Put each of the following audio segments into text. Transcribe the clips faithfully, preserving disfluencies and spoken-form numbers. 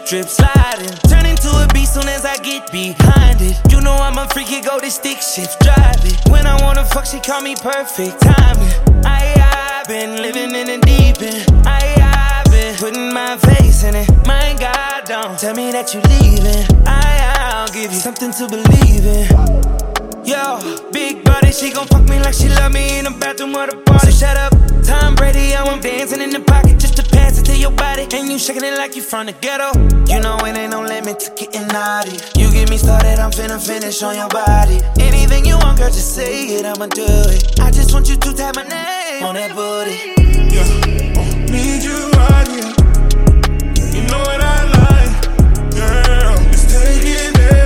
drip sliding. Turn into a beast soon as I get behind it. You know I'm a freaky, go to stick shift, drive it. When I wanna fuck, she call me perfect timing. I, I've been living in the deep end. I, I've been putting my face in it. My God, don't tell me that you leaving. I, I'll give you something to believe in. Yo, big body, she gon' fuck me like she love me in the bathroom or the party. So shut up, Tom Brady, I'm dancing in the pocket just to pass it to your body. And you shaking it like you from the ghetto. You know it ain't no limit to getting naughty. You get me started, I'm finna finish on your body. Anything you want, girl, just say it, I'ma do it. I just want you to tap my name on that booty. Yeah, need you right here. You know what I like, girl. Just take it there.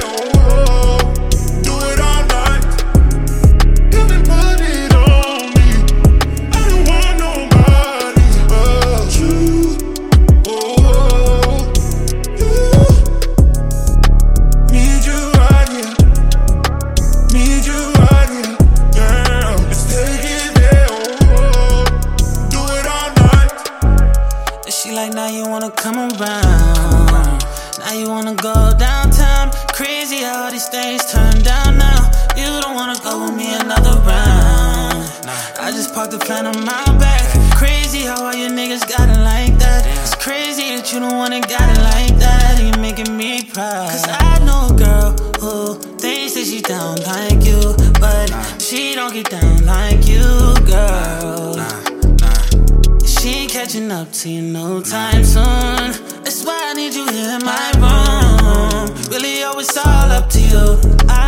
Come around. Now you wanna go downtown. Crazy how all these things turn down now. You don't wanna go with me another round. I just parked the plan on my back. Crazy how all your niggas got it like that. It's crazy that you don't wanna got it like that. And you're making me proud. Cause I know a girl who thinks that she down like you, but she don't get down like you, girl. She ain't catching up to you no time soon. That's why I need you here in my room. Really, oh, it's all up to you. I